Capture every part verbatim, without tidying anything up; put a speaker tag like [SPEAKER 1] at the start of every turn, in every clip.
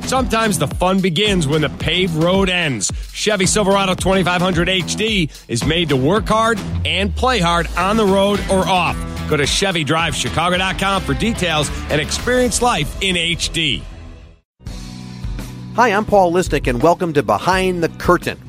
[SPEAKER 1] Sometimes the fun begins when the paved road ends. Chevy Silverado twenty-five hundred H D is made to work hard and play hard on the road or off. Go to Chevy Drive Chicago dot com for details and experience life in H D.
[SPEAKER 2] Hi, I'm Paul Listic, and welcome to Behind the Curtain.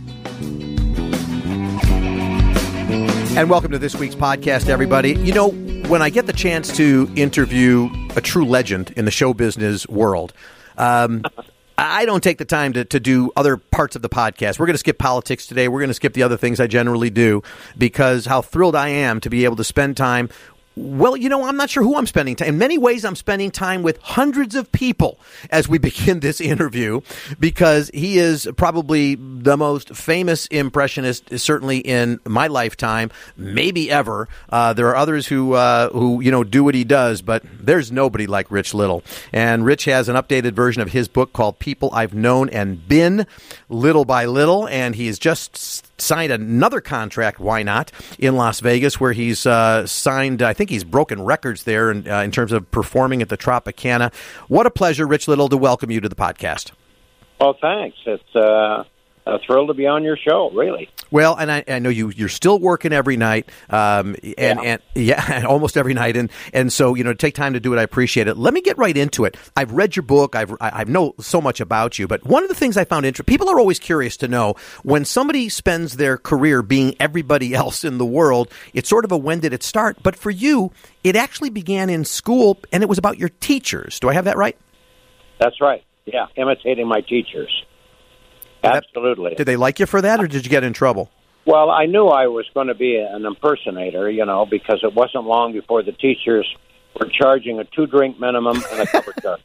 [SPEAKER 2] And welcome to this week's podcast, everybody. You know, when I get the chance to interview a true legend in the show business world, um, I don't take the time to, to do other parts of the podcast. We're going to skip politics today. We're going to skip the other things I generally do because how thrilled I am to be able to spend time. Well, you know, I'm not sure who I'm spending time. In many ways, I'm spending time with hundreds of people as we begin this interview because he is probably the most famous impressionist, certainly in my lifetime, maybe ever. Uh, there are others who, uh, who you know, do what he does, but there's nobody like Rich Little. And Rich has an updated version of his book called People I've Known and Been, Little by Little, and he has just signed another contract, why not, in Las Vegas, where he's uh, signed, I think he's broken records there in, uh, in terms of performing at the Tropicana. What a pleasure, Rich Little, to welcome you to the podcast.
[SPEAKER 3] Well, thanks. It's uh, a thrill to be on your show, really.
[SPEAKER 2] Well, and I, I know you, you're still working every night, um, and,
[SPEAKER 3] yeah.
[SPEAKER 2] and yeah, almost every night, and, and so, you know, to take time to do it, I appreciate it. Let me get right into it. I've read your book. I've, I, I know so much about you, but one of the things I found interesting, people are always curious to know, when somebody spends their career being everybody else in the world, it's sort of a when did it start, but for you, it actually began in school, and it was about your teachers. Do I have that right?
[SPEAKER 3] That's right, yeah, imitating my teachers. Absolutely.
[SPEAKER 2] Did they like you for that, or did you get in trouble?
[SPEAKER 3] Well, I knew I was going to be an impersonator, you know, because it wasn't long before the teachers were charging a two-drink minimum and a cover charge.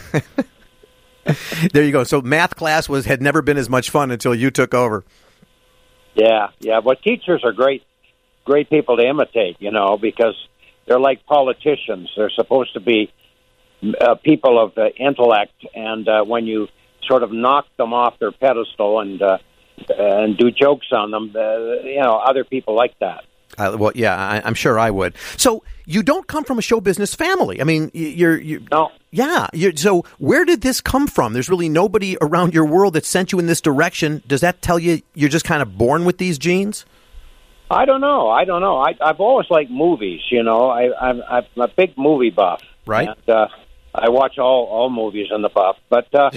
[SPEAKER 2] There you go. So math class was had never been as much fun until you took over.
[SPEAKER 3] Yeah, yeah. But teachers are great, great people to imitate, you know, because they're like politicians. They're supposed to be uh, people of uh, intellect, and uh, when you sort of knock them off their pedestal and uh, and do jokes on them, uh, you know, other people like that.
[SPEAKER 2] Uh, well, yeah, I, I'm sure I would. So you don't come from a show business family. I mean, you're, you're
[SPEAKER 3] no,
[SPEAKER 2] yeah. You're, so where did this come from? There's really nobody around your world that sent you in this direction. Does that tell you you're just kind of born with these genes?
[SPEAKER 3] I don't know. I don't know. I, I've always liked movies. You know, I, I'm, I'm a big movie buff,
[SPEAKER 2] right?
[SPEAKER 3] And, uh, I watch all, all movies in the buff, but uh,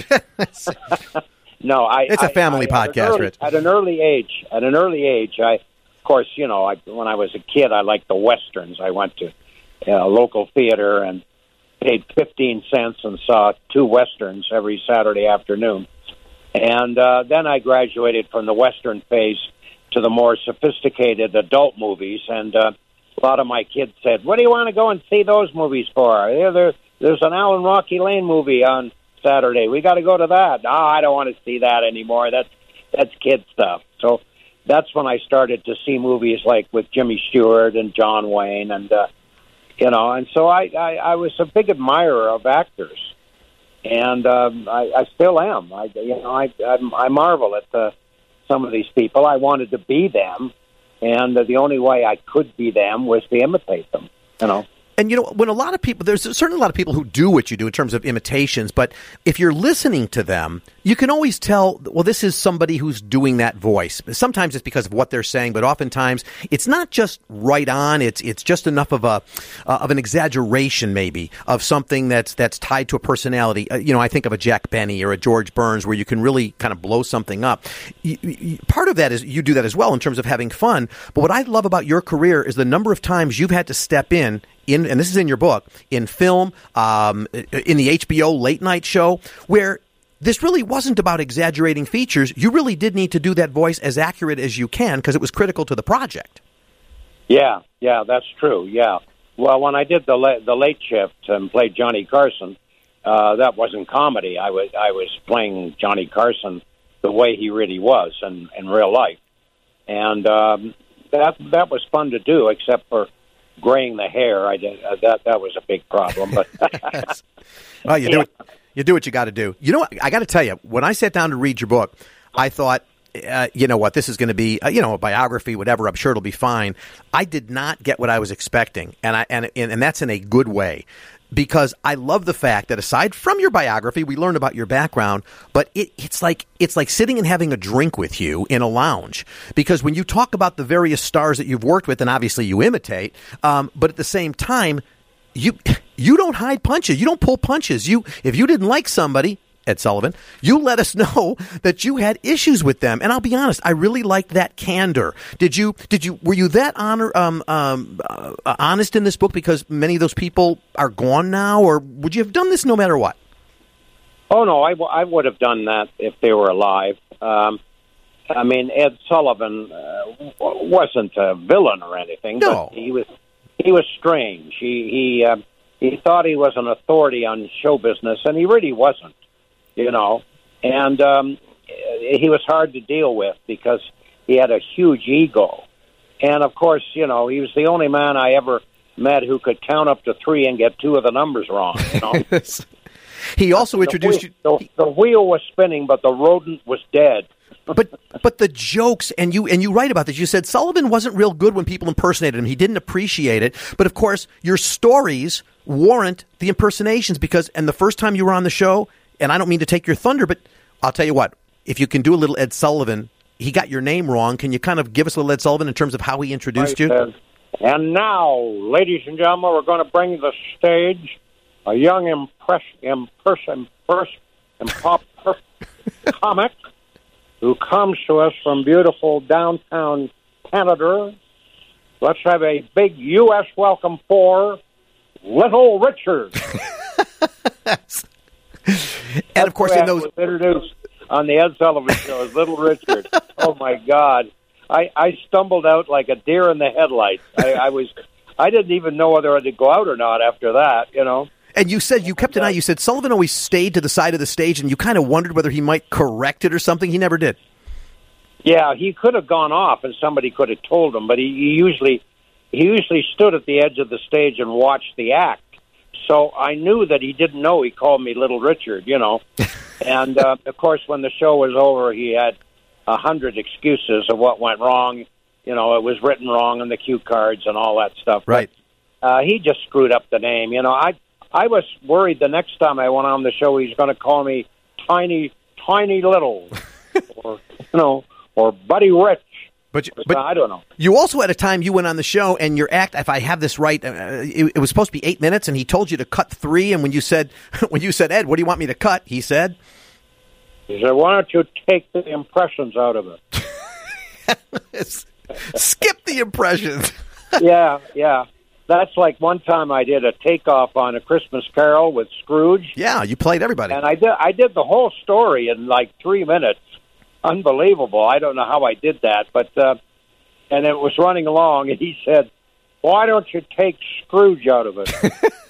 [SPEAKER 3] no, I.
[SPEAKER 2] It's a family
[SPEAKER 3] I, I,
[SPEAKER 2] podcast,
[SPEAKER 3] at early,
[SPEAKER 2] Rich.
[SPEAKER 3] At an early age, at an early age, I, of course, you know, I, when I was a kid, I liked the westerns. I went to a local theater and paid fifteen cents and saw two westerns every Saturday afternoon, and uh, then I graduated from the western phase to the more sophisticated adult movies, and uh, a lot of my kids said, "What do you want to go and see those movies for? They're, they're There's an Alan Rocky Lane movie on Saturday. We got to go to that." No, I don't want to see that anymore. That's that's kid stuff. So that's when I started to see movies like with Jimmy Stewart and John Wayne, and uh, you know, and so I, I, I was a big admirer of actors, and um, I, I still am. I you know I I, I marvel at the, some of these people. I wanted to be them, and uh, the only way I could be them was to imitate them. You know.
[SPEAKER 2] And, you know, when a lot of people, there's certainly a lot of people who do what you do in terms of imitations, but if you're listening to them, you can always tell, well, this is somebody who's doing that voice. Sometimes it's because of what they're saying, but oftentimes it's not just right on. It's it's just enough of a uh, of an exaggeration, maybe, of something that's that's tied to a personality. Uh, you know, I think of a Jack Benny or a George Burns, where you can really kind of blow something up. You, you, part of that is you do that as well in terms of having fun. But what I love about your career is the number of times you've had to step in. In, and this is in your book, in film, um, in the H B O late night show, where this really wasn't about exaggerating features. You really did need to do that voice as accurate as you can because it was critical to the project.
[SPEAKER 3] Yeah, yeah, that's true, yeah. Well, when I did the la- the late shift and played Johnny Carson, uh, that wasn't comedy. I was I was playing Johnny Carson the way he really was in, in real life. And um, that that was fun to do, except for graying the hair. I did uh, that. That was a big problem. But
[SPEAKER 2] well, you do it. You do what you got to do. You know what? I got to tell you, when I sat down to read your book, I thought, uh, you know what, this is going to be, uh, you know, a biography, whatever. I'm sure it'll be fine. I did not get what I was expecting, and I and and, and that's in a good way. because I love the fact that aside from your biography, we learn about your background, but it, it's like it's like sitting and having a drink with you in a lounge. Because when you talk about the various stars that you've worked with, and obviously you imitate, um, but at the same time, you you don't hide punches. You don't pull punches. You if you didn't like somebody, Ed Sullivan, you let us know that you had issues with them. And I'll be honest, I really liked that candor. Did you, did you, were you that honor, um, um, uh, honest in this book because many of those people are gone now, or would you have done this no matter what?
[SPEAKER 3] Oh, no, I, w- I would have done that if they were alive. Um, I mean, Ed Sullivan uh, wasn't a villain or anything,
[SPEAKER 2] no.
[SPEAKER 3] but he was, he was strange. He, he, uh, he thought he was an authority on show business, and he really wasn't. You know, and um, he was hard to deal with because he had a huge ego. And, of course, you know, he was the only man I ever met who could count up to three and get two of the numbers wrong, you know.
[SPEAKER 2] He also
[SPEAKER 3] the
[SPEAKER 2] introduced
[SPEAKER 3] wheel,
[SPEAKER 2] you...
[SPEAKER 3] The, the wheel was spinning, but the rodent was dead.
[SPEAKER 2] but but the jokes, and you and you write about this, you said Sullivan wasn't real good when people impersonated him. He didn't appreciate it. But, of course, your stories warrant the impersonations because, and the first time you were on the show... And I don't mean to take your thunder, but I'll tell you what, if you can do a little Ed Sullivan, he got your name wrong. Can you kind of give us a little Ed Sullivan in terms of how he introduced you?
[SPEAKER 3] Said, and now, ladies and gentlemen, we're going to bring to the stage a young impress, impress, impress, impress, comic who comes to us from beautiful downtown Canada. Let's have a big U S welcome for Little Richard.
[SPEAKER 2] And, of course, in those...
[SPEAKER 3] was introduced on the Ed Sullivan Show as Little Richard. Oh, my God. I, I stumbled out like a deer in the headlights. I, I was... I didn't even know whether I had to go out or not after that, you know.
[SPEAKER 2] And you said, you kept an eye, you said Sullivan always stayed to the side of the stage, and you kind of wondered whether he might correct it or something. He never did.
[SPEAKER 3] Yeah, he could have gone off, and somebody could have told him, but he, he usually he usually stood at the edge of the stage and watched the act. So I knew that he didn't know he called me Little Richard, you know. And, uh, of course, when the show was over, he had a hundred excuses of what went wrong. You know, it was written wrong on the cue cards and all that stuff.
[SPEAKER 2] Right.
[SPEAKER 3] But, uh, he just screwed up the name. You know, I I was worried the next time I went on the show he's going to call me Tiny, Tiny Little, or, you know, or Buddy Rich.
[SPEAKER 2] But, but
[SPEAKER 3] I don't know.
[SPEAKER 2] You also had a time you went on the show and your act, if I have this right, uh, it, it was supposed to be eight minutes, and he told you to cut three. And when you said, when you said, Ed, what do you want me to cut? He said,
[SPEAKER 3] he said, why don't you take the impressions out of
[SPEAKER 2] it? Skip the impressions.
[SPEAKER 3] yeah, yeah. That's like one time I did a takeoff on A Christmas Carol with Scrooge.
[SPEAKER 2] Yeah, you played everybody.
[SPEAKER 3] And I did, I did the whole story in like three minutes. Unbelievable. I don't know how I did that, but uh, and it was running along, and he said, why don't you take Scrooge out of it?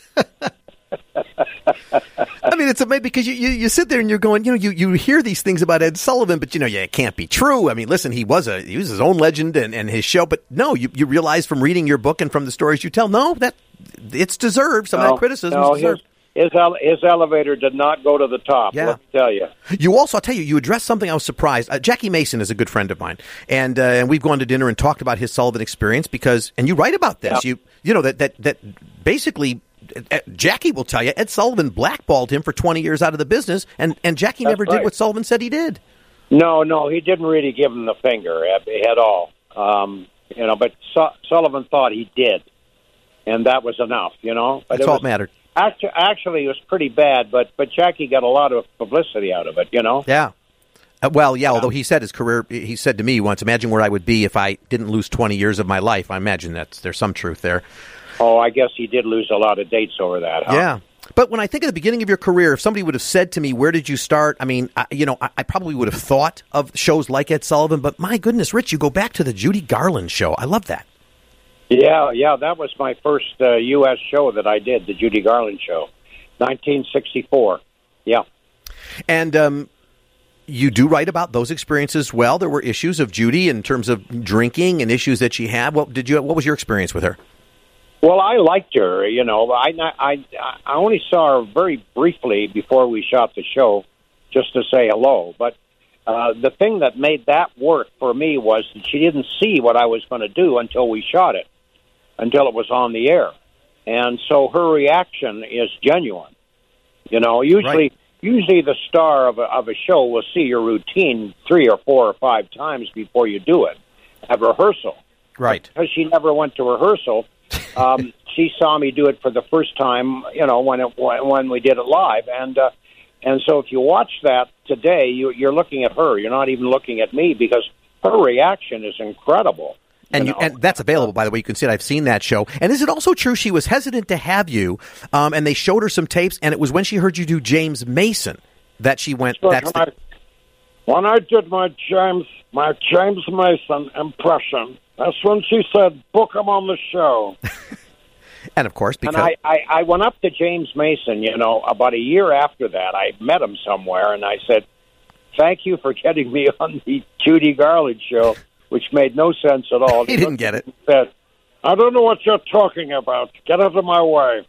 [SPEAKER 2] I mean, it's amazing because you, you, you sit there and you're going, you know, you, you hear these things about Ed Sullivan, but, you know, yeah, it can't be true. I mean, listen, he was a he was his own legend and, and his show, but no, you, you realize from reading your book and from the stories you tell, no, that it's deserved. Some
[SPEAKER 3] no,
[SPEAKER 2] of that criticism
[SPEAKER 3] no,
[SPEAKER 2] is deserved.
[SPEAKER 3] His, his, ele- his elevator did not go to the top,
[SPEAKER 2] yeah.
[SPEAKER 3] let me tell you.
[SPEAKER 2] You also, I'll tell you, you addressed something I was surprised. Uh, Jackie Mason is a good friend of mine, and uh, and we've gone to dinner and talked about his Sullivan experience because, and you write about this, yeah. you you know, that, that, that basically, uh, Jackie will tell you, Ed Sullivan blackballed him for twenty years out of the business, and, and Jackie
[SPEAKER 3] That's
[SPEAKER 2] never
[SPEAKER 3] right.
[SPEAKER 2] did what Sullivan said he did.
[SPEAKER 3] No, no, he didn't really give him the finger at, at all. Um, you know, but Su- Sullivan thought he did, and that was enough, you know. But
[SPEAKER 2] That's
[SPEAKER 3] it
[SPEAKER 2] all
[SPEAKER 3] was,
[SPEAKER 2] that mattered.
[SPEAKER 3] Actually, actually, it was pretty bad, but but Jackie got a lot of publicity out of it, you know.
[SPEAKER 2] Yeah. Uh, well, yeah, although he said his career, he said to me once, imagine where I would be if I didn't lose twenty years of my life. I imagine that's there's some truth there.
[SPEAKER 3] Oh, I guess he did lose a lot of dates over that, huh?
[SPEAKER 2] Yeah. But when I think of the beginning of your career, if somebody would have said to me, where did you start? I mean, I, you know, I, I probably would have thought of shows like Ed Sullivan, but my goodness, Rich, you go back to the Judy Garland show. I love that.
[SPEAKER 3] Yeah, yeah, that was my first uh, U S show that I did, the Judy Garland show, nineteen sixty-four. Yeah.
[SPEAKER 2] And um, you do write about those experiences. Well, there were issues of Judy in terms of drinking and issues that she had. What did you? What was your experience with her?
[SPEAKER 3] Well, I liked her. You know, I I I only saw her very briefly before we shot the show, just to say hello. But uh, the thing that made that work for me was that she didn't see what I was going to do until we shot it, until it was on the air. and so her reaction is genuine. You know, usually,
[SPEAKER 2] Right.
[SPEAKER 3] usually the star of a, of a show will see your routine three or four or five times before you do it at rehearsal.
[SPEAKER 2] Right.
[SPEAKER 3] Because she never went to rehearsal, um, she saw me do it for the first time. You know, when it when we did it live, and uh, and so if you watch that today, you, you're looking at her. You're not even looking at me because her reaction is incredible.
[SPEAKER 2] And
[SPEAKER 3] you
[SPEAKER 2] you,
[SPEAKER 3] know?
[SPEAKER 2] and that's available, by the way. You can see it. I've seen that show. And is it also true she was hesitant to have you, um, and they showed her some tapes, and it was when she heard you do James Mason that she went,
[SPEAKER 3] Look,
[SPEAKER 2] that's
[SPEAKER 3] when,
[SPEAKER 2] the...
[SPEAKER 3] I, when I did my James my James Mason impression, that's when she said, book him on the show.
[SPEAKER 2] And, of course, because...
[SPEAKER 3] And I, I, I went up to James Mason, you know, about a year after that. I met him somewhere, and I said, thank you for getting me on the Judy Garland show, which made no sense at all.
[SPEAKER 2] He didn't get it.
[SPEAKER 3] He said, I don't know what you're talking about. Get out of my way.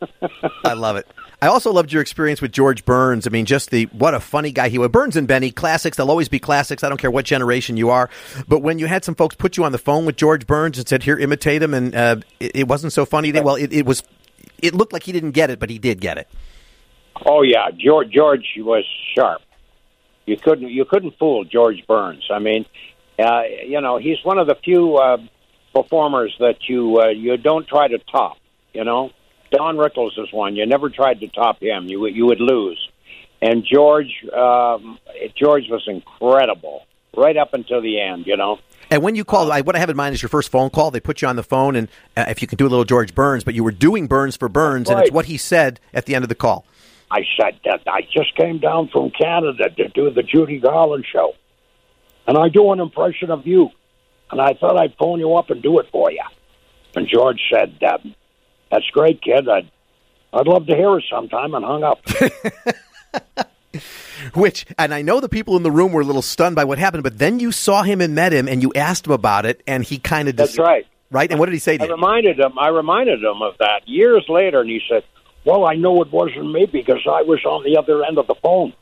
[SPEAKER 2] I love it. I also loved your experience with George Burns. I mean, just the what a funny guy he was. Burns and Benny, classics. They'll always be classics. I don't care what generation you are. But when you had some folks put you on the phone with George Burns and said, here, imitate him, and uh, it, it wasn't so funny. Well, it, it was. It looked like he didn't get it, but he did get it.
[SPEAKER 3] Oh, yeah. George, George was sharp. You couldn't, you couldn't fool George Burns. I mean, uh, you know, he's one of the few uh, performers that you uh, you don't try to top, you know. Don Rickles is one. You never tried to top him. You you would lose. And George, um, George was incredible right up until the end, you know.
[SPEAKER 2] And when you called, I, what I have in mind is your first phone call. They put you on the phone, and uh, if you can do a little George Burns, but you were doing Burns for Burns,
[SPEAKER 3] Right.
[SPEAKER 2] and it's what he said at the end of the call.
[SPEAKER 3] I said that I just came down from Canada to do the Judy Garland show, and I do an impression of you, and I thought I'd phone you up and do it for you. And George said, um, that's great, kid. I'd, I'd love to hear it sometime, and hung up.
[SPEAKER 2] Which, and I know the people in the room were a little stunned by what happened, but then you saw him and met him, and you asked him about it, and he kind of...
[SPEAKER 3] That's right.
[SPEAKER 2] Right? And what did he say to
[SPEAKER 3] I
[SPEAKER 2] you?
[SPEAKER 3] reminded him, I reminded him of that years later, and he said, well, I know it wasn't me because I was on the other end of the phone.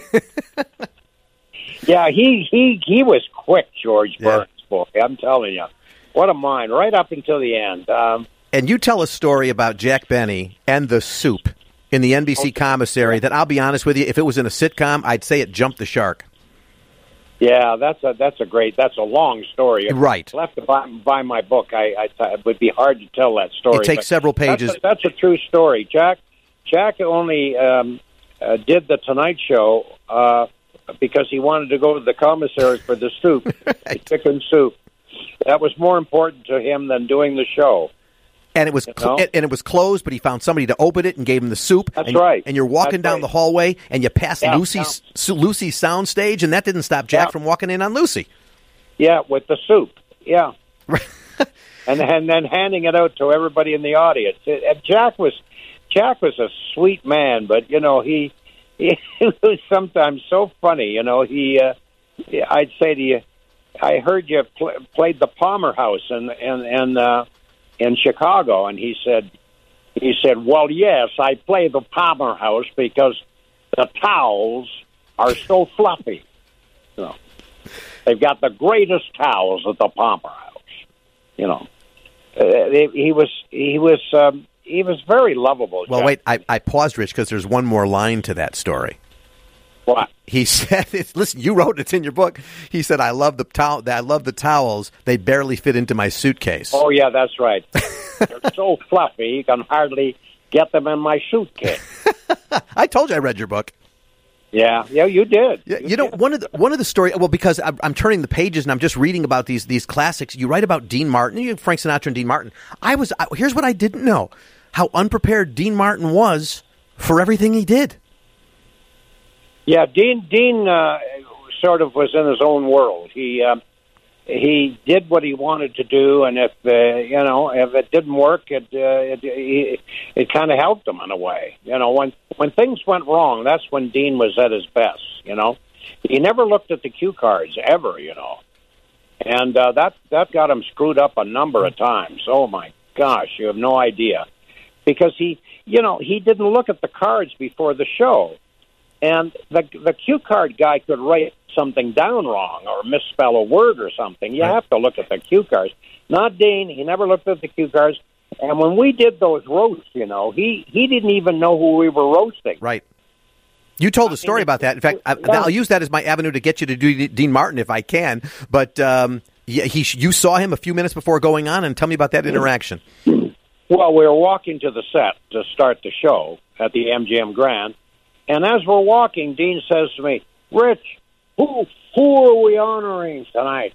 [SPEAKER 3] Yeah, he, he, he was quick, George Burns, yeah. Boy. I'm telling you. What a mind, right up until the end. Um,
[SPEAKER 2] and you tell a story about Jack Benny and the soup in the N B C okay. commissary that, I'll be honest with you, if it was in a sitcom, I'd say it jumped the shark.
[SPEAKER 3] Yeah, that's a that's a great, that's a long story. If
[SPEAKER 2] right.
[SPEAKER 3] I left to buy, buy my book, I, I th- it would be hard to tell that story.
[SPEAKER 2] It takes several pages.
[SPEAKER 3] That's a, that's a true story. Jack Jack only um, uh, did the Tonight Show uh, because he wanted to go to the commissary for the soup, right. the chicken soup. That was more important to him than doing the show.
[SPEAKER 2] And it was cl- and it was closed, but he found somebody to open it and gave him the soup.
[SPEAKER 3] That's
[SPEAKER 2] and,
[SPEAKER 3] right.
[SPEAKER 2] And you're walking
[SPEAKER 3] That's
[SPEAKER 2] down
[SPEAKER 3] right.
[SPEAKER 2] the hallway, and you pass
[SPEAKER 3] yeah,
[SPEAKER 2] Lucy's yeah. Lucy's sound stage, and that didn't stop Jack
[SPEAKER 3] yeah.
[SPEAKER 2] from walking in on Lucy.
[SPEAKER 3] Yeah, with the soup. Yeah. and and then handing it out to everybody in the audience. It, and Jack was Jack was a sweet man, but you know he he was sometimes so funny. You know he uh, I'd say to you, I heard you pl- played the Palmer House and and and. Uh, in Chicago, and he said, he said, well, yes, I play the Palmer House because the towels are so fluffy. You know, they've got the greatest towels at the Palmer House. You know, uh, he was he was um, he was very lovable.
[SPEAKER 2] Well,
[SPEAKER 3] Jack.
[SPEAKER 2] wait, I, I paused, Rich, because there's one more line to that story.
[SPEAKER 3] What?
[SPEAKER 2] He said, listen, you wrote it, it's in your book. He said, I love the towel. I love the towels. They barely fit into my suitcase.
[SPEAKER 3] Oh, yeah, that's right. They're so fluffy, you can hardly get them in my suitcase.
[SPEAKER 2] I told you I read your book.
[SPEAKER 3] Yeah, yeah, you did.
[SPEAKER 2] Yeah,
[SPEAKER 3] you,
[SPEAKER 2] you know,
[SPEAKER 3] did.
[SPEAKER 2] one of the one of the story. Well, because I'm, I'm turning the pages and I'm just reading about these these classics. You write about Dean Martin, you Frank Sinatra and Dean Martin. I was I, here's what I didn't know: how unprepared Dean Martin was for everything he did.
[SPEAKER 3] Yeah, Dean Dean uh, sort of was in his own world. He uh, he did what he wanted to do, and if uh, you know if it didn't work, it uh, it, it, it kind of helped him in a way. You know, when when things went wrong, that's when Dean was at his best. You know, he never looked at the cue cards ever. You know, and uh, that that got him screwed up a number of times. Oh my gosh, you have no idea, because he you know he didn't look at the cards before the show. And the the cue card guy could write something down wrong or misspell a word or something. You have to look at the cue cards. Not Dean. He never looked at the cue cards. And when we did those roasts, you know, he, he didn't even know who we were roasting.
[SPEAKER 2] Right. You told a story about that. In fact, I, I'll use that as my avenue to get you to do Dean Martin if I can. But um, yeah, he, you saw him a few minutes before going on, and tell me about that interaction.
[SPEAKER 3] Well, we were walking to the set to start the show at the M G M Grand, and as we're walking, Dean says to me, "Rich, who who are we honoring tonight?"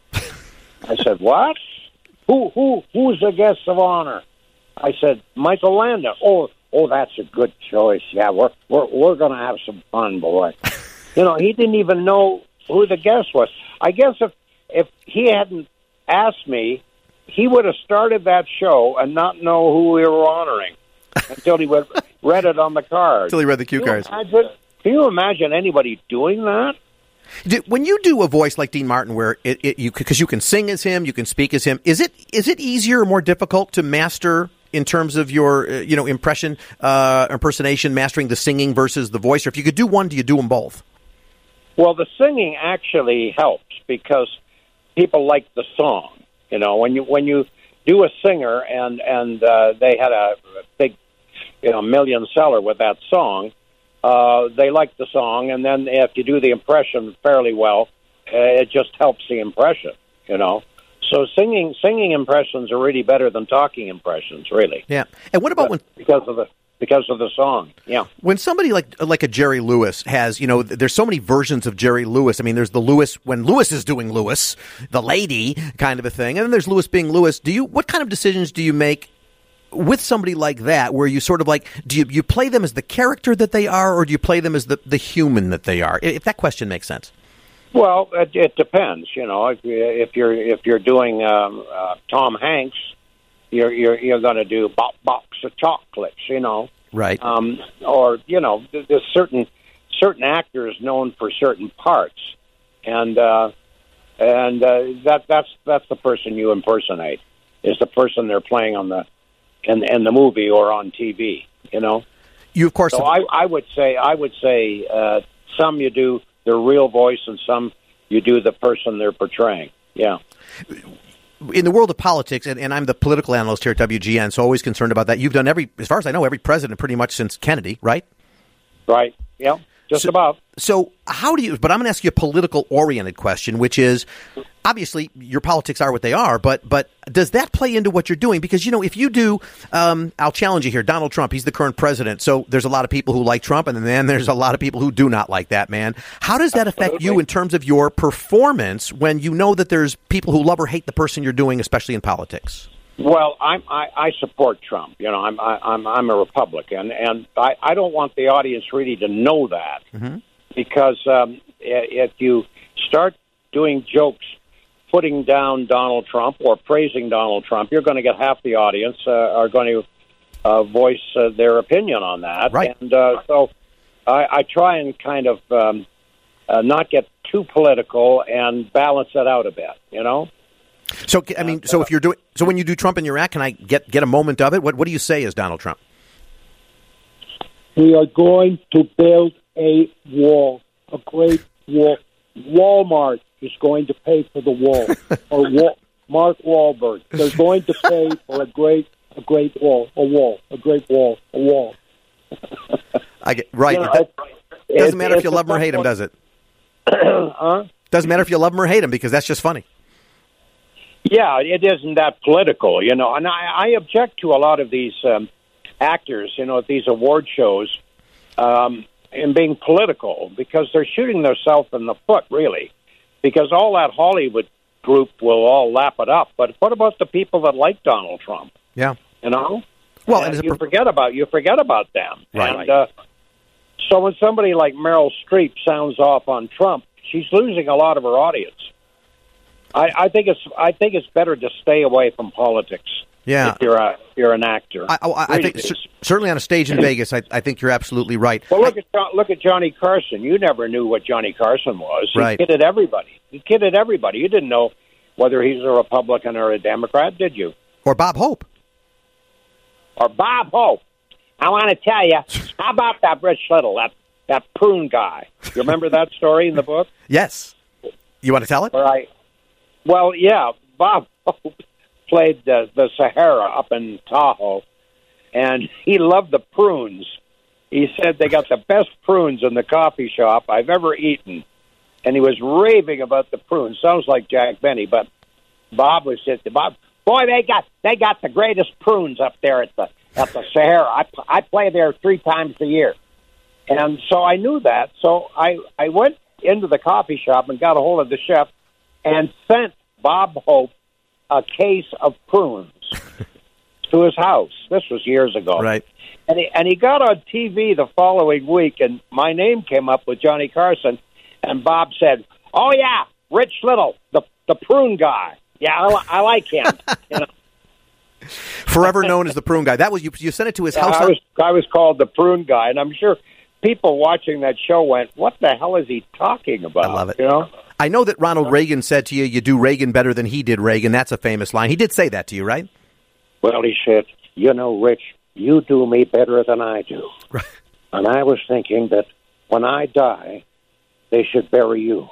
[SPEAKER 3] I said, "What? Who who who's the guest of honor?" I said, "Michael Landon." Oh, oh, that's a good choice. Yeah, we're we're we're going to have some fun, boy. You know, he didn't even know who the guest was. I guess if if he hadn't asked me, he would have started that show and not know who we were honoring until he would read it on the card.
[SPEAKER 2] Until he read the cue
[SPEAKER 3] can
[SPEAKER 2] cards.
[SPEAKER 3] Imagine, can you imagine anybody doing that?
[SPEAKER 2] When you do a voice like Dean Martin, where it, it you because you can sing as him, you can speak as him, is it is it easier or more difficult to master in terms of your uh, you know impression uh, impersonation, mastering the singing versus the voice? Or if you could do one, do you do them both?
[SPEAKER 3] Well, the singing actually helps because people like the song. You know, when you when you do a singer and and uh, they had a big, you know, million seller with that song, uh, they like the song, and then if you do the impression fairly well, uh, it just helps the impression. You know, so singing singing impressions are really better than talking impressions, really.
[SPEAKER 2] Yeah, and what about when
[SPEAKER 3] because of the because of the song? Yeah,
[SPEAKER 2] when somebody like like a Jerry Lewis has, you know, there's so many versions of Jerry Lewis. I mean, there's the Lewis when Lewis is doing Lewis, the lady kind of a thing, and then there's Lewis being Lewis. Do you what kind of decisions do you make with somebody like that, where you sort of like do you you play them as the character that they are, or do you play them as the the human that they are? If that question makes sense.
[SPEAKER 3] Well, it, it depends. You know, if, you, if you're if you're doing um, uh, Tom Hanks, you're you're you're going to do bo- box of chocolates. You know,
[SPEAKER 2] right?
[SPEAKER 3] Um, or you know, there's certain certain actors known for certain parts, and uh, and uh, that that's that's the person you impersonate. Is the person they're playing on the in in the movie or on T V. You know,
[SPEAKER 2] you of course.
[SPEAKER 3] So
[SPEAKER 2] have-
[SPEAKER 3] I I would say I would say uh, some you do their real voice, and some you do the person they're portraying. Yeah.
[SPEAKER 2] In the world of politics, and, and I'm the political analyst here at W G N, so always concerned about that. You've done every, as far as I know, every president pretty much since Kennedy, right?
[SPEAKER 3] Right. Yeah. Just
[SPEAKER 2] so,
[SPEAKER 3] about.
[SPEAKER 2] So how do you, but I'm going to ask you a political-oriented question, which is, obviously, your politics are what they are, but but does that play into what you're doing? Because, you know, if you do, um, I'll challenge you here, Donald Trump, he's the current president, so there's a lot of people who like Trump, and then there's a lot of people who do not like that man. How does that affect you in terms of your performance when you know that there's people who love or hate the person you're doing, especially in politics?
[SPEAKER 3] Well, I'm, I, I support Trump. You know, I'm I, I'm I'm a Republican, and I, I don't want the audience really to know that
[SPEAKER 2] mm-hmm.
[SPEAKER 3] because um, if you start doing jokes, putting down Donald Trump or praising Donald Trump, you're going to get half the audience uh, are going to uh, voice uh, their opinion on that.
[SPEAKER 2] Right.
[SPEAKER 3] And uh, so I, I try and kind of um, uh, not get too political and balance it out a bit. You know.
[SPEAKER 2] So, I mean, so if you're doing, so when you do Trump in your act, can I get, get a moment of it? What, what do you say as Donald Trump?
[SPEAKER 4] We are going to build a wall, a great wall. Walmart is going to pay for the wall, or Wal- Mark Wahlberg. They're going to pay for a great, a great wall, a wall, a great wall, a wall.
[SPEAKER 2] I get right.
[SPEAKER 3] You know,
[SPEAKER 2] it,
[SPEAKER 3] it,
[SPEAKER 2] doesn't matter
[SPEAKER 3] it,
[SPEAKER 2] if you love him or hate him, does it?
[SPEAKER 3] huh?
[SPEAKER 2] Doesn't matter if you love him or hate him because that's just funny.
[SPEAKER 3] Yeah, it isn't that political, you know. And I, I object to a lot of these um, actors, you know, at these award shows, um, in being political because they're shooting themselves in the foot, really. Because all that Hollywood group will all lap it up. But what about the people that like Donald Trump?
[SPEAKER 2] Yeah,
[SPEAKER 3] you know.
[SPEAKER 2] Well,
[SPEAKER 3] and
[SPEAKER 2] and
[SPEAKER 3] you
[SPEAKER 2] pro-
[SPEAKER 3] forget about you forget about them.
[SPEAKER 2] Right.
[SPEAKER 3] And uh, so when somebody like Meryl Streep sounds off on Trump, she's losing a lot of her audience. I, I think it's I think it's better to stay away from politics.
[SPEAKER 2] Yeah,
[SPEAKER 3] if you're a if you're an actor.
[SPEAKER 2] I, I, I
[SPEAKER 3] really
[SPEAKER 2] think c- certainly on a stage in Vegas, I, I think you're absolutely right.
[SPEAKER 3] Well, look
[SPEAKER 2] I,
[SPEAKER 3] at John, look at Johnny Carson. You never knew what Johnny Carson was. He
[SPEAKER 2] right.
[SPEAKER 3] kidded everybody. He kidded everybody. You didn't know whether he's a Republican or a Democrat, did you?
[SPEAKER 2] Or Bob Hope.
[SPEAKER 3] Or Bob Hope. I want to tell you, how about that Rich Little, that that prune guy? You remember that story in the book?
[SPEAKER 2] Yes. You want to tell it?
[SPEAKER 3] All right. Well, yeah, Bob Hope played the, the Sahara up in Tahoe, and he loved the prunes. He said they got the best prunes in the coffee shop I've ever eaten, and he was raving about the prunes. Sounds like Jack Benny, but Bob was just Bob. Boy, they got they got the greatest prunes up there at the at the Sahara. I I play there three times a year, and so I knew that. So I I went into the coffee shop and got a hold of the chef and sent Bob Hope a case of prunes to his house. This was years ago,
[SPEAKER 2] right?
[SPEAKER 3] And he and he got on T V the following week, and my name came up with Johnny Carson, and Bob said, "Oh yeah, Rich Little, the the prune guy. Yeah, I, li- I like him." You know?
[SPEAKER 2] Forever known as the prune guy. That was you. You sent it to his
[SPEAKER 3] Yeah,
[SPEAKER 2] house.
[SPEAKER 3] I was I was called the prune guy, and I'm sure people watching that show went, "What the hell is he talking about?"
[SPEAKER 2] I love it.
[SPEAKER 3] You know.
[SPEAKER 2] I know that Ronald Reagan said to you, "You do Reagan better than he did Reagan." That's a famous line. He did say that to you, right?
[SPEAKER 3] Well, he said, "You know, Rich, you do me better than I do."
[SPEAKER 2] Right.
[SPEAKER 3] And I was thinking that when I die, they should bury you.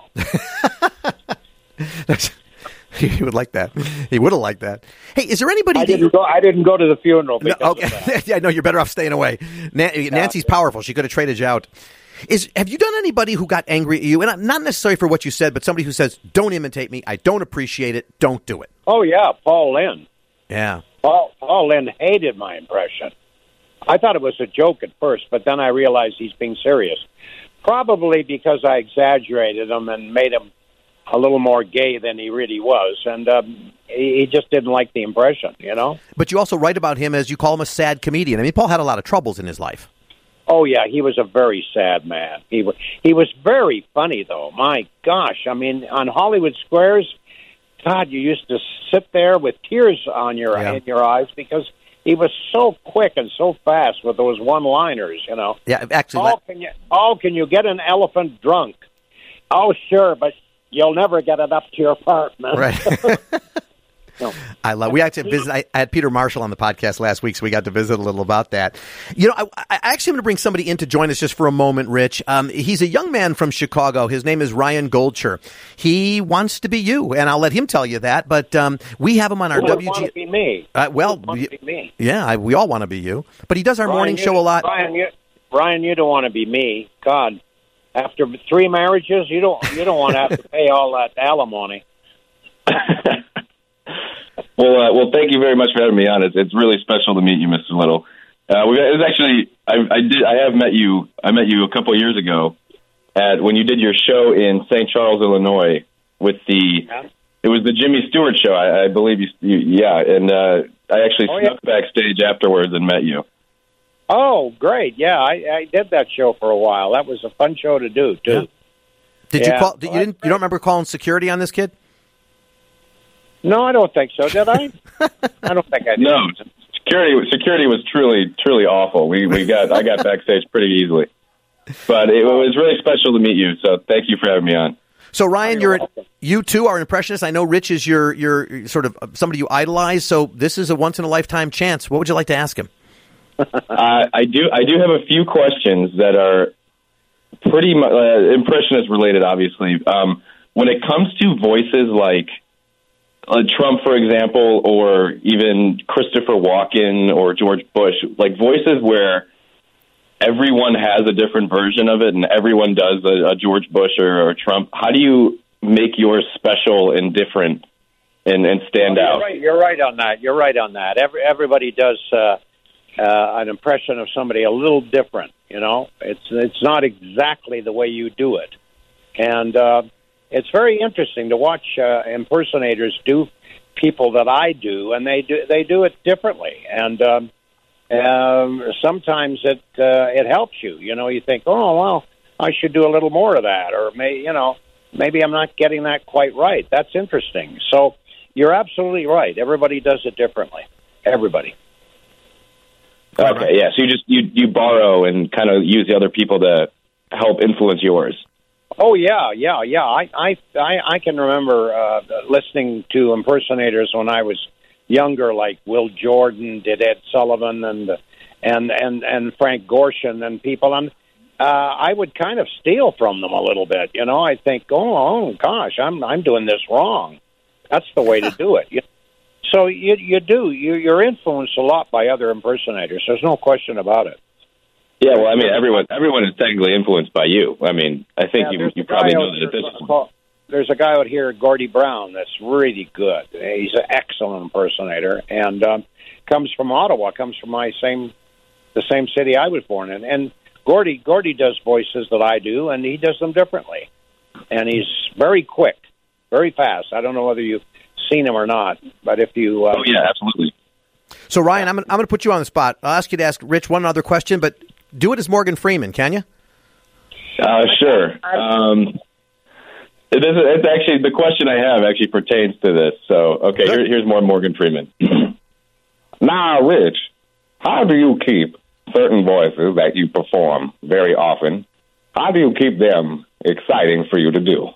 [SPEAKER 2] He would like that. He would have liked that. Hey, is there anybody?
[SPEAKER 3] I
[SPEAKER 2] that
[SPEAKER 3] didn't go. I didn't go to the funeral.
[SPEAKER 2] No,
[SPEAKER 3] Because
[SPEAKER 2] okay.
[SPEAKER 3] of that.
[SPEAKER 2] Yeah, no, you're better off staying away. Na- Nancy's powerful. She could have traded you out. Is have you done anybody who got angry at you, and not necessarily for what you said, but somebody who says, "Don't imitate me. I don't appreciate it. Don't do it."
[SPEAKER 3] Oh yeah, Paul Lynn.
[SPEAKER 2] Yeah.
[SPEAKER 3] Paul Paul Lynn hated my impression. I thought it was a joke at first, but then I realized he's being serious. Probably because I exaggerated him and made him a little more gay than he really was, and um, he, he just didn't like the impression, you know?
[SPEAKER 2] But you also write about him as you call him a sad comedian. I mean, Paul had a lot of troubles in his life.
[SPEAKER 3] Oh, yeah, he was a very sad man. He was, he was very funny, though. My gosh, I mean, on Hollywood Squares, God, you used to sit there with tears on your
[SPEAKER 2] Yeah.
[SPEAKER 3] in your eyes because he was so quick and so fast with those one-liners, you know?
[SPEAKER 2] Yeah, actually.
[SPEAKER 3] Oh,
[SPEAKER 2] let-
[SPEAKER 3] can you, oh, can you get an elephant drunk? Oh, sure, but you'll never get it up to your apartment.
[SPEAKER 2] Right.
[SPEAKER 3] No.
[SPEAKER 2] I love. We actually visit. I, I had Peter Marshall on the podcast last week, so we got to visit a little about that. You know, I, I actually am going to bring somebody in to join us just for a moment, Rich. Um, he's a young man from Chicago. His name is Ryan Goldshire. He wants to be you, and I'll let him tell you that. But um, we have him on our
[SPEAKER 3] Who
[SPEAKER 2] W G.
[SPEAKER 3] want to be me?
[SPEAKER 2] Uh, well,
[SPEAKER 3] Who want to be me?
[SPEAKER 2] yeah, I, we all want to be you. But he does our
[SPEAKER 3] Ryan,
[SPEAKER 2] morning
[SPEAKER 3] you-
[SPEAKER 2] show a lot.
[SPEAKER 3] Ryan, you, Ryan, you don't want to be me. God, after three marriages, you don't you don't want to have to pay all that alimony.
[SPEAKER 5] Well, uh, well, thank you very much for having me on. It's, it's really special to meet you, Mister Little. Uh, we, it was actually I, I did I have met you. I met you a couple of years ago at when you did your show in Saint Charles, Illinois, with the
[SPEAKER 3] Yeah.
[SPEAKER 5] it was the Jimmy Stewart show. I, I believe you, you yeah, and uh, I actually
[SPEAKER 3] Oh,
[SPEAKER 5] snuck backstage afterwards and met you.
[SPEAKER 3] Oh, great! Yeah, I, I did that show for a while. That was a fun show to do too.
[SPEAKER 2] Yeah. Did you
[SPEAKER 3] Yeah.
[SPEAKER 2] call? Did, you didn't? You don't remember calling security on this kid?
[SPEAKER 3] No, I don't think so. Did I? I don't think I did.
[SPEAKER 5] No, security security was truly truly awful. We we got I got backstage pretty easily, but it was really special to meet you. So thank you for having me on.
[SPEAKER 2] So Ryan,
[SPEAKER 3] You're
[SPEAKER 2] you're
[SPEAKER 3] welcome.
[SPEAKER 2] you too are an impressionist. I know Rich is your your sort of somebody you idolize. So this is a once in a lifetime chance. What would you like to ask him?
[SPEAKER 5] uh, I do I do have a few questions that are pretty much uh, impressionist related. Obviously, um, when it comes to voices like uh, Trump, for example, or even Christopher Walken or George Bush, like voices where everyone has a different version of it and everyone does a, a George Bush or, or Trump. How do you make yours special and different and, and stand
[SPEAKER 3] Well,
[SPEAKER 5] out?
[SPEAKER 3] You're right. You're right on that. You're right on that. Every, everybody does uh, uh, an impression of somebody a little different. You know, it's it's not exactly the way you do it, and uh, it's very interesting to watch uh, impersonators do people that I do, and they do they do it differently, and um, um, sometimes it uh, it helps you. You know, you think, oh well, I should do a little more of that, or may you know maybe I'm not getting that quite right. That's interesting. So you're absolutely right. Everybody does it differently. Everybody.
[SPEAKER 5] Okay, yeah. So you just you you borrow and kind of use the other people to help influence yours.
[SPEAKER 3] Oh yeah, yeah, yeah. I I I, I can remember uh, listening to impersonators when I was younger, like Will Jordan did Ed Sullivan and and and and Frank Gorshin and people, and uh, I would kind of steal from them a little bit. You know, I think, oh, oh gosh, I'm I'm doing this wrong. That's the way to do it. You know? So you you do you you're influenced a lot by other impersonators. There's no question about it.
[SPEAKER 5] Yeah, well, I mean, everyone everyone is technically influenced by you. I mean, I think yeah, you you probably know that at this point.
[SPEAKER 3] There's a guy out here, Gordie Brown, that's really good. He's an excellent impersonator, and um, comes from Ottawa, comes from my same the same city I was born in. And Gordie Gordie does voices that I do, and he does them differently. And he's very quick, very fast. I don't know whether you've seen him or not, but if you... Uh,
[SPEAKER 5] oh, yeah, absolutely.
[SPEAKER 2] So, Ryan, I'm, I'm going to put you on the spot. I'll ask you to ask Rich one other question, but do it as Morgan Freeman, can you?
[SPEAKER 5] Uh, sure. Um, it is, it's actually, the question I have actually pertains to this. So, okay, here, here's more Morgan Freeman. Now, Rich, how do you keep certain voices that you perform very often, how do you keep them exciting for you to do?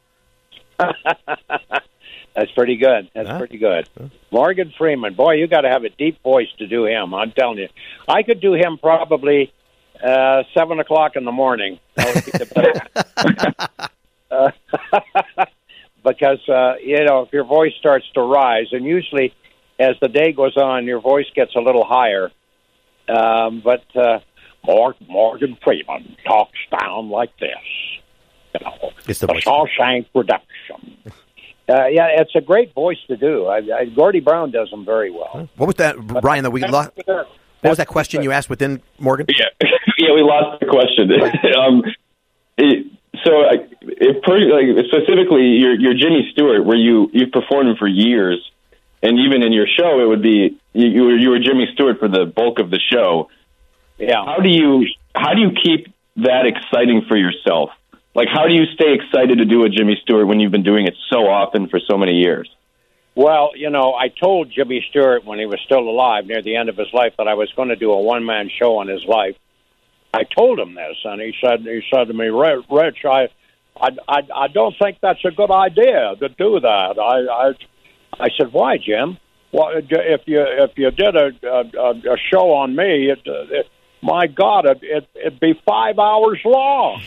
[SPEAKER 3] That's pretty good. That's huh? pretty good. Huh? Morgan Freeman, boy, you got to have a deep voice to do him. I'm telling you, I could do him probably uh, seven o'clock in the morning. That would be the best. uh, because uh, you know, if your voice starts to rise, and usually as the day goes on, your voice gets a little higher. Um, but uh, Morgan Freeman talks down like this. You know,
[SPEAKER 2] it's the,
[SPEAKER 3] the Shawshank Redemption. Uh, yeah, it's a great voice to do. I, I, Gordie Brown does them very well.
[SPEAKER 2] What was that, Brian? That we lost. What was that question you asked within Morgan?
[SPEAKER 5] Yeah, yeah, we lost the question. um, it, so, uh, it pretty, like specifically, your your Jimmy Stewart, where you you performed him for years, and even in your show, it would be you, you were you were Jimmy Stewart for the bulk of the show.
[SPEAKER 3] Yeah.
[SPEAKER 5] How do you how do you keep that exciting for yourself? Like, how do you stay excited to do a Jimmy Stewart when you've been doing it so often for so many years?
[SPEAKER 3] Well, you know, I told Jimmy Stewart when he was still alive, near the end of his life, that I was going to do a one-man show on his life. I told him this, and he said, he said to me, Rich, I, I, I, I don't think that's a good idea to do that. I, I, I said, why, Jim? Well, if you if you did a a, a show on me, it, it, my God, it, it, it'd be five hours long.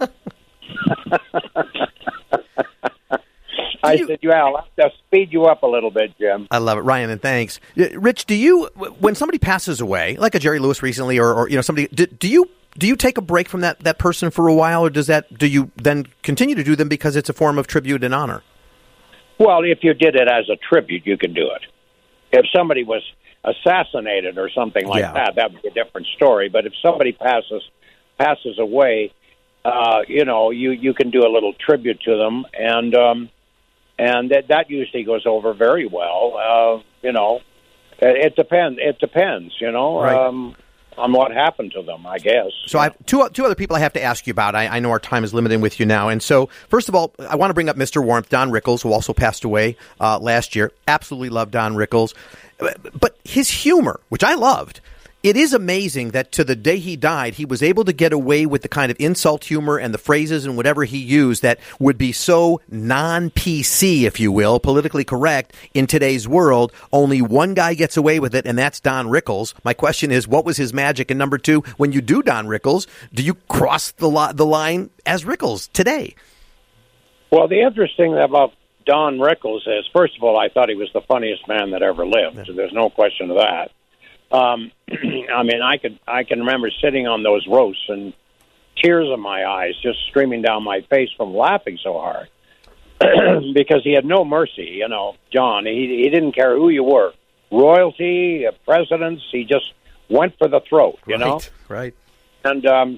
[SPEAKER 3] I you, said, yeah, I'll have to speed you up a little bit, Jim.
[SPEAKER 2] I love it, Ryan, and thanks. Rich, do you, when somebody passes away, like a Jerry Lewis recently, or, or you know, somebody, do, do you do you take a break from that, that person for a while, or does that do you then continue to do them because it's a form of tribute and honor?
[SPEAKER 3] Well, if you did it as a tribute, you can do it. If somebody was assassinated or something like yeah. that, that would be a different story. But if somebody passes passes away, uh, you know, you, you can do a little tribute to them, and um, and that that usually goes over very well. Uh, you know, it, it depends. It depends. You know.
[SPEAKER 2] Right.
[SPEAKER 3] Um, on what happened to them, I guess.
[SPEAKER 2] So I have two, two other people I have to ask you about. I, I know our time is limited with you now. And so, first of all, I want to bring up Mister Warmth, Don Rickles, who also passed away uh, last year. Absolutely love Don Rickles. But his humor, which I loved, it is amazing that to the day he died, he was able to get away with the kind of insult humor and the phrases and whatever he used that would be so non-P C, if you will, politically correct in today's world. Only one guy gets away with it, and that's Don Rickles. My question is, what was his magic? And number two, when you do Don Rickles, do you cross the, li- the line as Rickles today?
[SPEAKER 3] Well, the interesting thing about Don Rickles is, first of all, I thought he was the funniest man that ever lived. Yeah. So there's no question of that. Um, I mean, I could I can remember sitting on those roasts and tears in my eyes just streaming down my face from laughing so hard because he had no mercy. You know, John, he he didn't care who you were, royalty, presidents. He just went for the throat. You
[SPEAKER 2] right,
[SPEAKER 3] know,
[SPEAKER 2] right.
[SPEAKER 3] And um,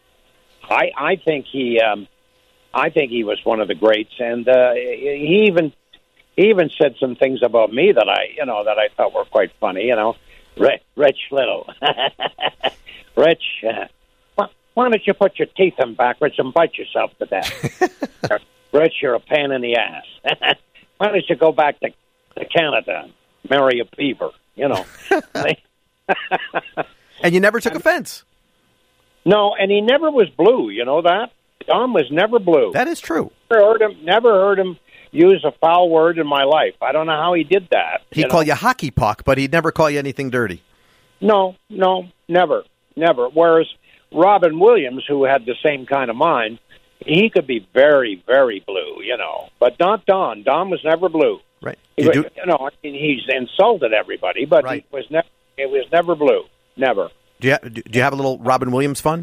[SPEAKER 3] I I think he um, I think he was one of the greats, and uh, he even he even said some things about me that I you know that I thought were quite funny. You know. Rich Little. Rich, uh, why, why don't you put your teeth in backwards and bite yourself to death? Rich, you're a pain in the ass. Why don't you go back to, to Canada and marry a beaver, you know?
[SPEAKER 2] And you never took and, offense.
[SPEAKER 3] No, and he never was blue, you know that? Don was never blue.
[SPEAKER 2] That is true.
[SPEAKER 3] Never heard him, never heard him use a foul word in my life. I don't know how he did that.
[SPEAKER 2] He'd
[SPEAKER 3] you
[SPEAKER 2] call
[SPEAKER 3] know?
[SPEAKER 2] you hockey puck, but he'd never call you anything dirty.
[SPEAKER 3] No, no, never, never. Whereas Robin Williams, who had the same kind of mind, he could be very, very blue, you know. But not Don. Don was never blue.
[SPEAKER 2] Right.
[SPEAKER 3] He
[SPEAKER 2] You
[SPEAKER 3] was,
[SPEAKER 2] do-
[SPEAKER 3] you know, I mean, he's insulted everybody, but
[SPEAKER 2] Right.
[SPEAKER 3] he was never. It was never blue. Never.
[SPEAKER 2] Do you, ha- do you have a little Robin Williams fun?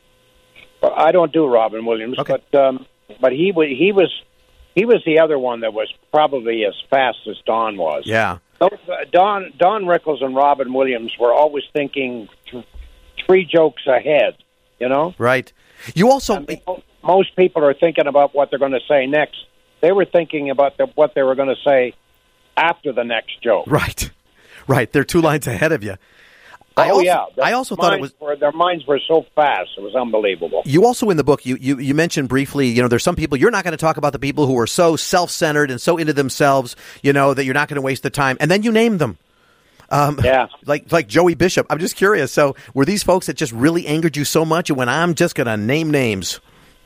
[SPEAKER 3] I don't do Robin Williams,
[SPEAKER 2] Okay.
[SPEAKER 3] but um, but he was he was he was the other one that was probably as fast as Don was.
[SPEAKER 2] Yeah.
[SPEAKER 3] Those, uh, Don Don Rickles and Robin Williams were always thinking th- three jokes ahead. You know,
[SPEAKER 2] Right. You also...
[SPEAKER 3] I mean, most people are thinking about what they're going to say next. They were thinking about the, what they were going to say after the next joke.
[SPEAKER 2] Right. Right. They're two lines ahead of you. I
[SPEAKER 3] oh
[SPEAKER 2] also,
[SPEAKER 3] yeah, Their
[SPEAKER 2] I also thought it
[SPEAKER 3] minds
[SPEAKER 2] was...
[SPEAKER 3] were, their minds were so fast; it was unbelievable.
[SPEAKER 2] You also in the book, you, you, you mentioned briefly, you know, there's some people, you're not going to talk about the people who are so self-centered and so into themselves, you know, that you're not going to waste the time. And then you name them. Um,
[SPEAKER 3] Yeah.
[SPEAKER 2] Like like Joey Bishop. I'm just curious. So were these folks that just really angered you so much when I'm just going to name names?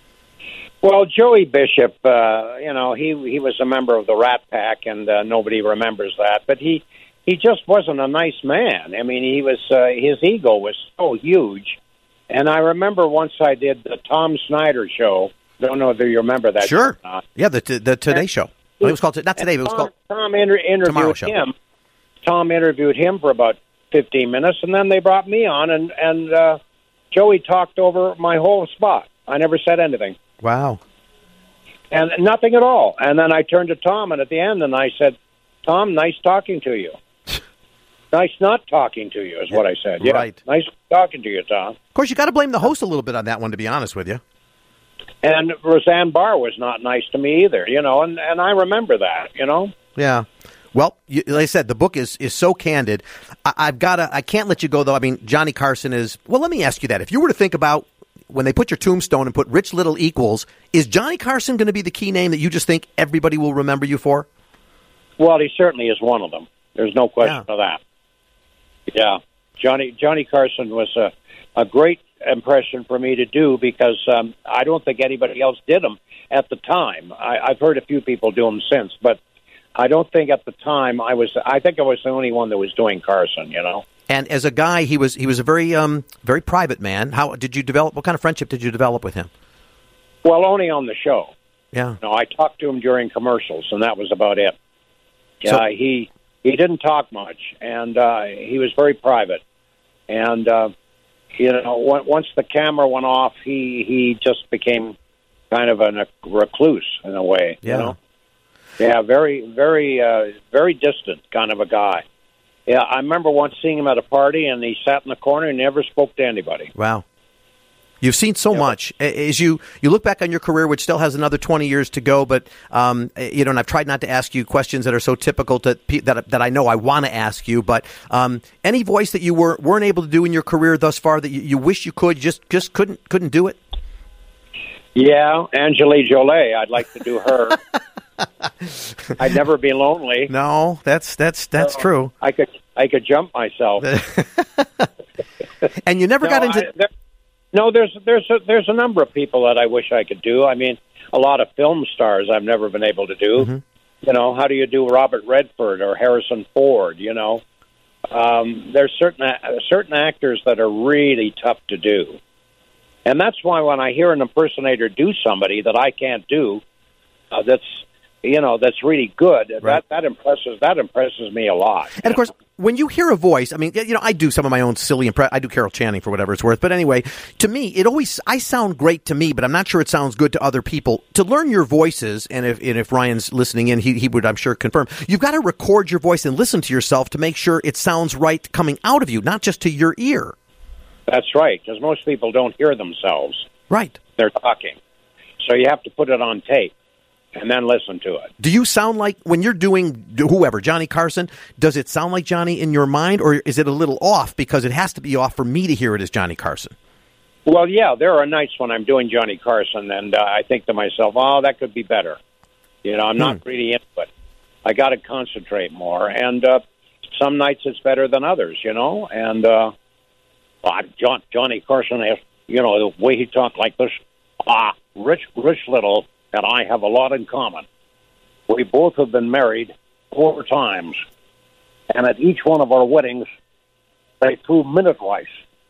[SPEAKER 3] Well, Joey Bishop, uh, you know, he he was a member of the Rat Pack, and uh, nobody remembers that. But he he just wasn't a nice man. I mean, he was uh, his ego was so huge. And I remember once I did the Tom Snyder show. Don't know if you remember that.
[SPEAKER 2] Sure.
[SPEAKER 3] Show or not.
[SPEAKER 2] Yeah, the the Today Show. Well, it was called, not today, but it was
[SPEAKER 3] Tom,
[SPEAKER 2] called
[SPEAKER 3] Tom inter-
[SPEAKER 2] Tomorrow
[SPEAKER 3] interviewed
[SPEAKER 2] Show.
[SPEAKER 3] him. Tom interviewed him for about fifteen minutes, and then they brought me on, and and uh, Joey talked over my whole spot. I never said anything.
[SPEAKER 2] Wow.
[SPEAKER 3] And nothing at all. And then I turned to Tom, and at the end, and I said, Tom, nice talking to you. Nice not talking to you is what I said. Yeah,
[SPEAKER 2] Right.
[SPEAKER 3] nice talking to you, Tom.
[SPEAKER 2] Of course, you got to blame the host a little bit on that one, to be honest with you.
[SPEAKER 3] And Roseanne Barr was not nice to me either, you know, and, and I remember that, you know.
[SPEAKER 2] Yeah. Well, you, like I said, the book is, is so candid. I, I've got to, I can't let you go, though. I mean, Johnny Carson is, well, let me ask you that. If you were to think about when they put your tombstone and put Rich Little equals, is Johnny Carson going to be the key name that you just think everybody will remember you for?
[SPEAKER 3] Well, he certainly is one of them. There's no question
[SPEAKER 2] Yeah.
[SPEAKER 3] of that. Yeah. Johnny Johnny Carson was a, a great impression for me to do because um, I don't think anybody else did them at the time. I, I've heard a few people do them since, but I don't think at the time I was. I think I was the only one that was doing Carson. You know.
[SPEAKER 2] And as a guy, he was he was a very um very private man. How did you develop? What kind of friendship did you develop with him?
[SPEAKER 3] Well, only on the show.
[SPEAKER 2] Yeah.
[SPEAKER 3] No, I talked to him during commercials, and that was about it. Yeah,
[SPEAKER 2] So-
[SPEAKER 3] he he didn't talk much, and uh, he was very private. And uh, you know, on- once the camera went off, he he just became kind of a recluse in a way.
[SPEAKER 2] Yeah.
[SPEAKER 3] You know? Yeah, very, very, uh, very distant kind of a guy. Yeah, I remember once seeing him at a party, and he sat in the corner and never spoke to anybody.
[SPEAKER 2] Wow. You've seen so
[SPEAKER 3] Yeah.
[SPEAKER 2] much. As you, you look back on your career, which still has another twenty years to go, but um, you know, and I've tried not to ask you questions that are so typical to pe- that that I know I want to ask you. But um, any voice that you were weren't able to do in your career thus far that you, you wish you could, you just just couldn't couldn't do it.
[SPEAKER 3] Yeah, Angelique Jolie. I'd like to do her. I'd never be lonely.
[SPEAKER 2] No, that's that's that's
[SPEAKER 3] So
[SPEAKER 2] true.
[SPEAKER 3] I could I could jump myself.
[SPEAKER 2] And you never
[SPEAKER 3] no,
[SPEAKER 2] got into.
[SPEAKER 3] I, there, no, there's there's a, there's a number of people that I wish I could do. I mean, a lot of film stars I've never been able to do.
[SPEAKER 2] Mm-hmm.
[SPEAKER 3] You know, how do you do Robert Redford or Harrison Ford? You know, um, there's certain certain actors that are really tough to do, and that's why when I hear an impersonator do somebody that I can't do, uh, that's you know that's really good.
[SPEAKER 2] Right.
[SPEAKER 3] That that impresses that impresses me a lot.
[SPEAKER 2] And of course, when you hear a voice, I mean, you know, I do some of my own silly impre- I do Carol Channing for whatever it's worth. But anyway, to me, it always I sound great to me, but I'm not sure it sounds good to other people. To learn your voices, and if and if Ryan's listening in, he he would, I'm sure, confirm. You've got to record your voice and listen to yourself to make sure it sounds right coming out of you, not just to your ear.
[SPEAKER 3] That's right, because most people don't hear themselves.
[SPEAKER 2] Right.
[SPEAKER 3] They're talking. So you have to put it on tape and then listen to it.
[SPEAKER 2] Do you sound like, when you're doing whoever, Johnny Carson, does it sound like Johnny in your mind, or is it a little off because it has to be off for me to hear it as Johnny Carson?
[SPEAKER 3] Well, yeah, there are nights when I'm doing Johnny Carson, and uh, I think to myself, oh, that could be better. You know, I'm not
[SPEAKER 2] Hmm.
[SPEAKER 3] really into it. I got to concentrate more. And uh, some nights it's better than others, you know. And uh, well, John, Johnny Carson, you know, the way he talked like this, ah, Rich, Rich Little and I have a lot in common. We both have been married four times, and at each one of our weddings, they threw minute rice.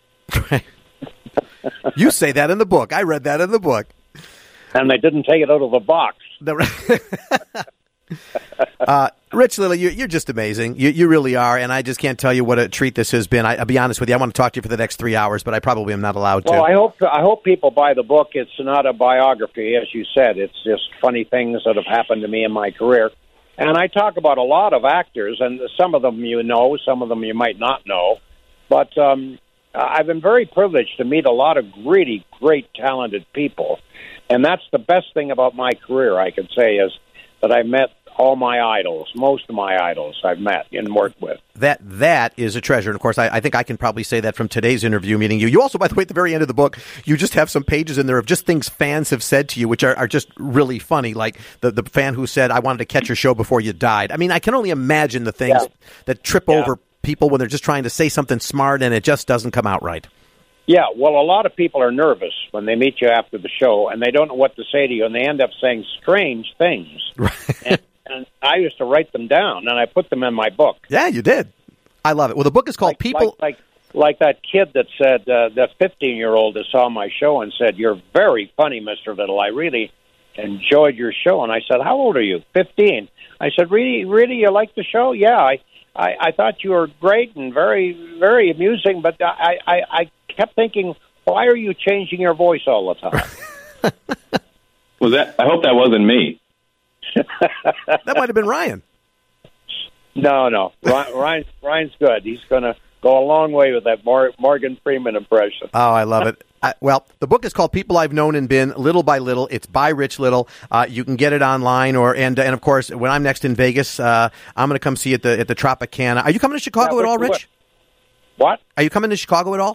[SPEAKER 2] You say that in the book. I read that in the book.
[SPEAKER 3] And they didn't take it out of the box.
[SPEAKER 2] The- uh, Rich Little, you're, you're just amazing. You, you really are, and I just can't tell you what a treat this has been. I, I'll be honest with you. I want to talk to you for the next three hours, but I probably am not allowed to.
[SPEAKER 3] Well, I hope I hope people buy the book. It's not a biography, as you said. It's just funny things that have happened to me in my career. And I talk about a lot of actors, and some of them you know, some of them you might not know. But um, I've been very privileged to meet a lot of really great, talented people. And that's the best thing about my career, I could say, is that I met all my idols, most of my idols I've met and worked with.
[SPEAKER 2] That that is a treasure. And, of course, I, I think I can probably say that from today's interview meeting you. You also, by the way, at the very end of the book, you just have some pages in there of just things fans have said to you, which are, are just really funny, like the, the fan who said, I wanted to catch your show before you died. I mean, I can only imagine the things
[SPEAKER 3] yeah.
[SPEAKER 2] that trip
[SPEAKER 3] yeah.
[SPEAKER 2] over people when they're just trying to say something smart and it just doesn't come out right.
[SPEAKER 3] Yeah, well, a lot of people are nervous when they meet you after the show, and they don't know what to say to you, and they end up saying strange things.
[SPEAKER 2] Right.
[SPEAKER 3] and, and I used to write them down, and I put them in my book.
[SPEAKER 2] Yeah, you did. I love it. Well, the book is called
[SPEAKER 3] like,
[SPEAKER 2] People...
[SPEAKER 3] Like, like, like that kid that said, uh, that fifteen-year-old that saw my show and said, you're very funny, Mister Little. I really enjoyed your show. And I said, how old are you? fifteen. I said, really, really, you like the show? Yeah, I, I, I thought you were great and very, very amusing, but I, I, I kept thinking, why are you changing your voice all the time?
[SPEAKER 5] Was that? I hope that wasn't me.
[SPEAKER 2] That might have been Ryan.
[SPEAKER 3] No, no. Ryan, Ryan, Ryan's good. He's going to go a long way with that Mor- Morgan Freeman impression.
[SPEAKER 2] Oh, I love it. I, well, the book is called People I've Known and Been, Little by Little. It's by Rich Little. Uh, you can get it online, or and and of course, when I'm next in Vegas, uh, I'm going to come see you at the at the Tropicana. Are you coming to Chicago
[SPEAKER 3] yeah,
[SPEAKER 2] at all, Rich?
[SPEAKER 3] What?
[SPEAKER 2] Are you coming to Chicago at all?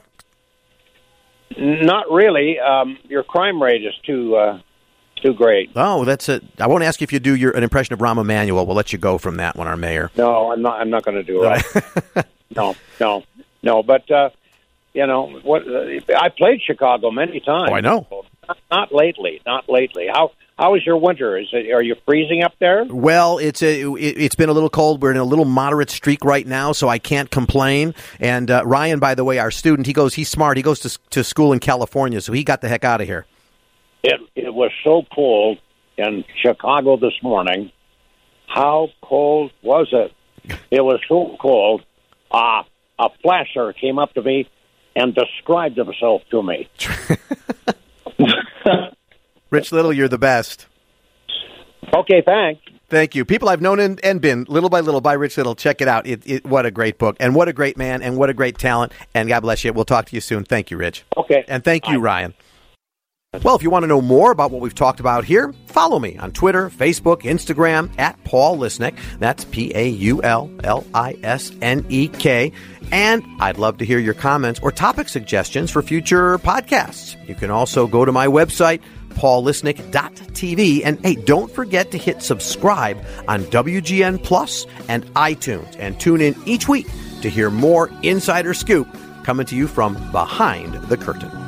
[SPEAKER 3] Not really. Um, your crime rate is too uh, too great.
[SPEAKER 2] Oh, that's it. I won't ask you if you do your an impression of Rahm Emanuel. We'll let you go from that one, our mayor.
[SPEAKER 3] No, I'm not. I'm not going to do it. no, no, no. But uh, you know what? Uh, I played Chicago many times.
[SPEAKER 2] Oh, I know.
[SPEAKER 3] Not, not lately. Not lately. How how is your winter? Is it? Are you freezing up there?
[SPEAKER 2] Well, it's a, it, it's been a little cold. We're in a little moderate streak right now, so I can't complain. And uh, Ryan, by the way, our student, he goes. He's smart. He goes to to school in California, so he got the heck out of here.
[SPEAKER 3] It it was so cold in Chicago this morning. How cold was it? It was so cold. Ah, uh, a flasher came up to me and described himself to me.
[SPEAKER 2] Rich Little, you're the best.
[SPEAKER 3] Okay, thanks.
[SPEAKER 2] Thank you. People I've Known and, and Been, Little by Little by Rich Little. Check it out. It, it, what a great book. And what a great man. And what a great talent. And God bless you. We'll talk to you soon. Thank you, Rich.
[SPEAKER 3] Okay.
[SPEAKER 2] And thank you,
[SPEAKER 3] Bye.
[SPEAKER 2] Ryan. Well, if you want to know more about what we've talked about here, follow me on Twitter, Facebook, Instagram, at Paul Lisnek. That's P A U L L I S N E K. And I'd love to hear your comments or topic suggestions for future podcasts. You can also go to my website, paul lisnek dot t v. And hey, don't forget to hit subscribe on W G N Plus and iTunes. And tune in each week to hear more Insider Scoop coming to you from behind the curtain.